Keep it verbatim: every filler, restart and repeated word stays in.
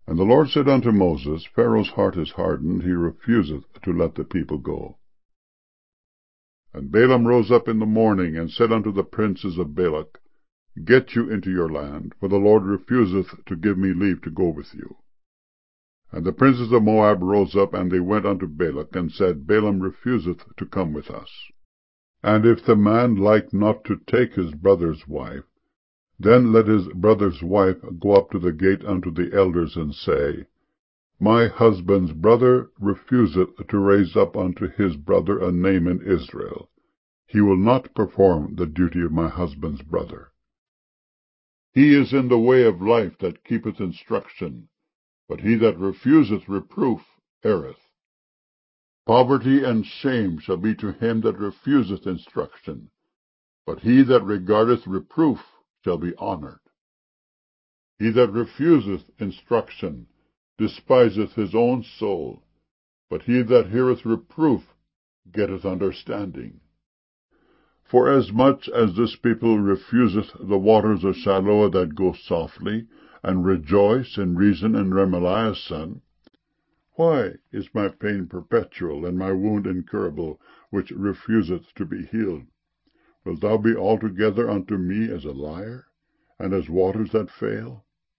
And the Lord said unto Moses, Pharaoh's heart is hardened, he refuseth to let the people go. And Balaam rose up in the morning, and said unto the princes of Balak, Get you into your land, for the Lord refuseth to give me leave to go with you. And the princes of Moab rose up, and they went unto Balak, and said, Balaam refuseth to come with us. And if the man like not to take his brother's wife, then let his brother's wife go up to the gate unto the elders, and say, My husband's brother refuseth to raise up unto his brother a name in Israel. He will not perform the duty of my husband's brother. He is in the way of life that keepeth instruction, but he that refuseth reproof erreth. Poverty and shame shall be to him that refuseth instruction, but he that regardeth reproof shall be honored. He that refuseth instruction despiseth his own soul, but he that heareth reproof getteth understanding. Forasmuch as this people refuseth the waters of Shiloah that go softly, and rejoice in Rezin and Remaliah's son, why is my pain perpetual, and my wound incurable, which refuseth to be healed? Wilt thou be altogether unto me as a liar, and as waters that fail?